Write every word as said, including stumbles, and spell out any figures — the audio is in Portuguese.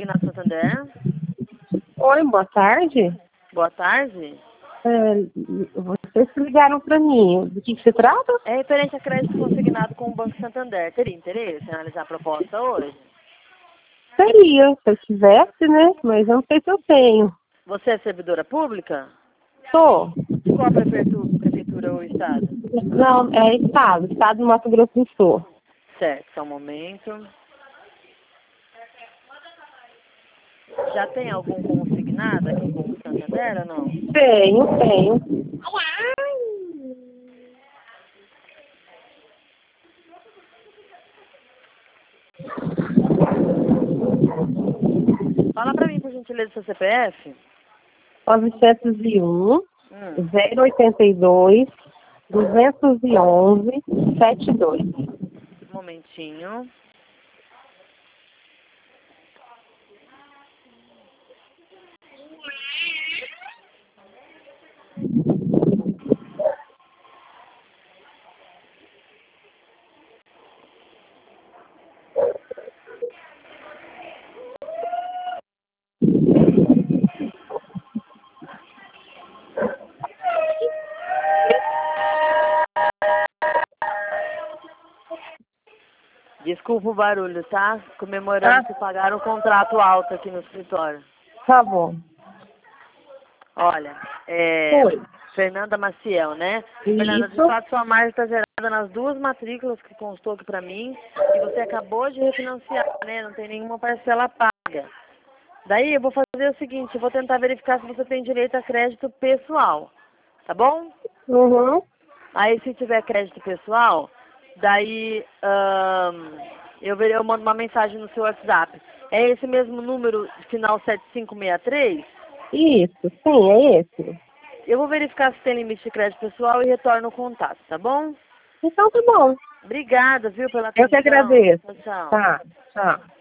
Consignado Santander. Oi, boa tarde. Boa tarde. É, vocês ligaram para mim. Do que, que se trata? É referente a crédito consignado com o Banco Santander. Teria interesse em analisar a proposta hoje? Seria, se eu tivesse, né? Mas eu não sei se eu tenho. Você é servidora pública? Sou. De qual prefeitura, prefeitura ou estado? Não, é estado. Estado do Mato Grosso do Sul. Certo, só um momento. Já tem algum consignado aqui com o Santander ou não? Tenho, tenho. Fala pra mim, por gentileza, seu C P F. novecentos e um, Hum. zero oitenta e dois, duzentos e onze, setenta e dois. Um momentinho. Desculpa o barulho, tá? Comemorando Ah, que pagaram o contrato alto aqui no escritório. tá bom. Olha, é... Oi. Fernanda Maciel, né? Fernanda, de Isso. fato, sua margem está gerada nas duas matrículas que constou aqui pra mim e você acabou de refinanciar, né? Não tem nenhuma parcela paga. Daí eu vou fazer o seguinte, eu vou tentar verificar se você tem direito a crédito pessoal, tá bom? Uhum. Aí se tiver crédito pessoal, daí ahn, eu, ver- eu mando uma mensagem no seu WhatsApp. É esse mesmo número, final sete cinco seis três? Isso, sim, é esse. Eu vou verificar se tem limite de crédito pessoal e retorno o contato, tá bom? Então tá bom. Obrigada, viu, pela Eu que atenção. agradeço. Tchau, tchau. Tá, tchau.